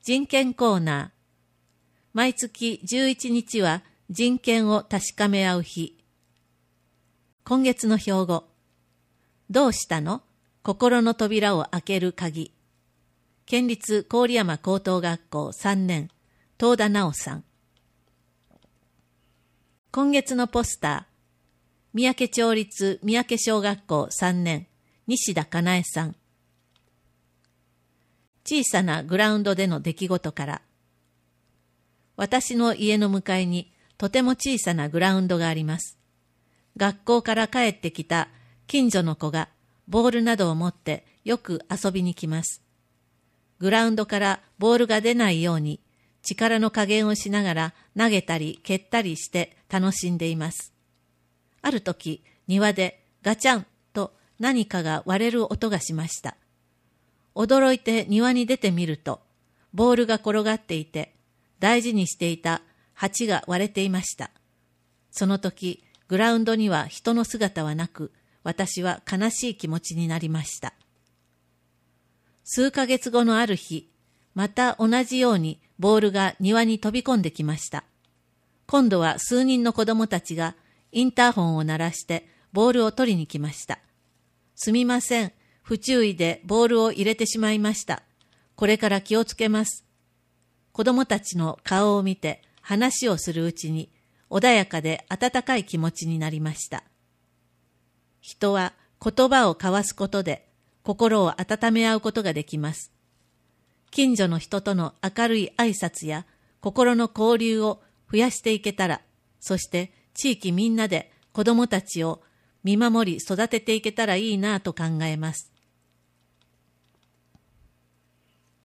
人権コーナー。毎月11日は人権を確かめ合う日。今月の標語。どうしたの？心の扉を開ける鍵。県立郡山高等学校3年、東田直さん。今月のポスター。三宅町立三宅小学校3年、西田かなえさん。小さなグラウンドでの出来事から。私の家の向かいにとても小さなグラウンドがあります。学校から帰ってきた近所の子がボールなどを持ってよく遊びに来ます。グラウンドからボールが出ないように力の加減をしながら投げたり蹴ったりして楽しんでいます。ある時、庭でガチャンと何かが割れる音がしました。驚いて庭に出てみると、ボールが転がっていて、大事にしていた鉢が割れていました。その時、グラウンドには人の姿はなく、私は悲しい気持ちになりました。数ヶ月後のある日、また同じようにボールが庭に飛び込んできました。今度は数人の子供たちがインターホンを鳴らしてボールを取りに来ました。すみません。不注意でボールを入れてしまいました。これから気をつけます。子供たちの顔を見て話をするうちに穏やかで温かい気持ちになりました。人は言葉を交わすことで心を温め合うことができます。近所の人との明るい挨拶や心の交流を増やしていけたら、そして地域みんなで子供たちを見守り育てていけたらいいなと考えます。